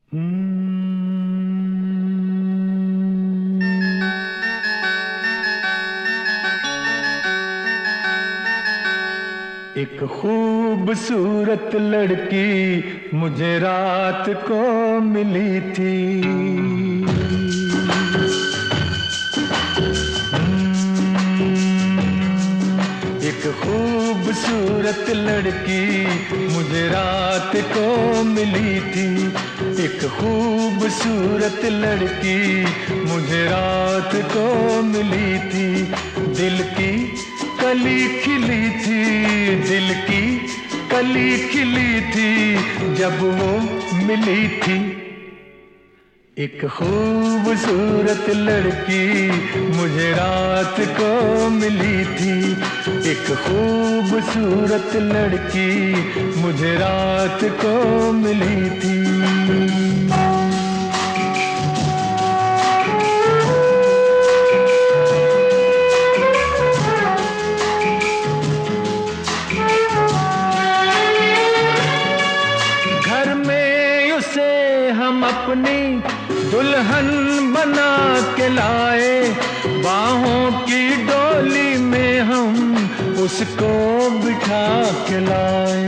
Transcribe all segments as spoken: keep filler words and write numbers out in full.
एक खूबसूरत लड़की मुझे रात को मिली थी। एक खूबसूरत लड़की मुझे रात को मिली थी। एक खूबसूरत लड़की मुझे रात को मिली थी। दिल की कली खिली थी, दिल की कली खिली थी जब वो मिली थी। एक खूबसूरत लड़की मुझे रात को मिली थी। एक खूबसूरत लड़की मुझे रात को मिली थी। हम अपनी दुल्हन बना के लाए, बाहों की डोली में हम उसको बिठा के लाए।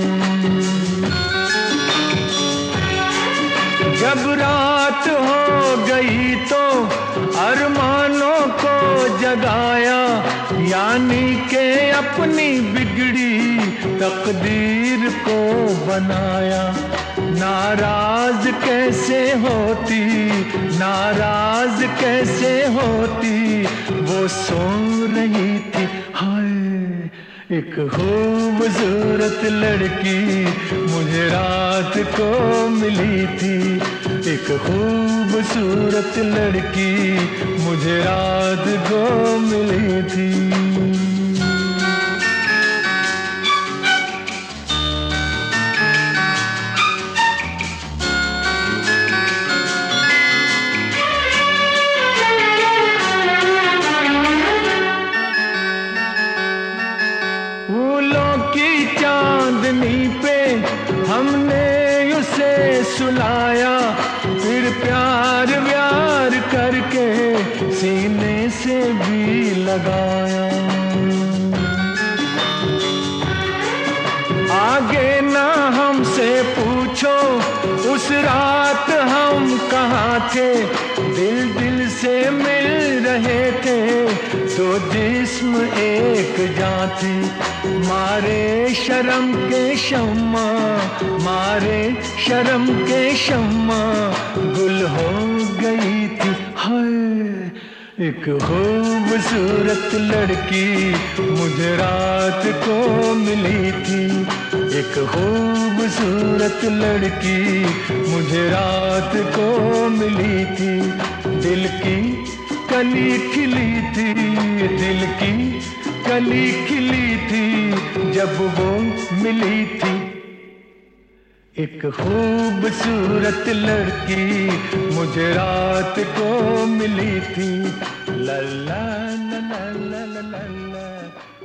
जब रात हो गई तो अरमानों को जगाया, यानी के अपनी बिगड़ी तकदीर को बनाया। नाराज कैसे होती, नाराज कैसे होती, वो सो रही थी। हाय एक खूबसूरत लड़की मुझे रात को मिली थी। एक खूबसूरत लड़की मुझे रात को मिली थी। की चांदनी पे हमने उसे सुलाया, फिर प्यार व्यार करके सीने से भी लगाया। आगे ना हमसे पूछो उस रात हम कहाँ थे, दिल दिल से मिल रहे थे तो जिस्म एक जान थी। मारे शर्म के शम्मा, मारे शर्म के शम्मा गुल हो गई थी। हाय एक खूबसूरत लड़की मुझे रात को मिली थी। एक खूबसूरत लड़की मुझे रात को मिली थी। दिल की कली खिली थी, दिल की कली खिली थी जब वो मिली थी। एक खूबसूरत लड़की मुझे रात को मिली थी। ला ला ला ला ला ला ला।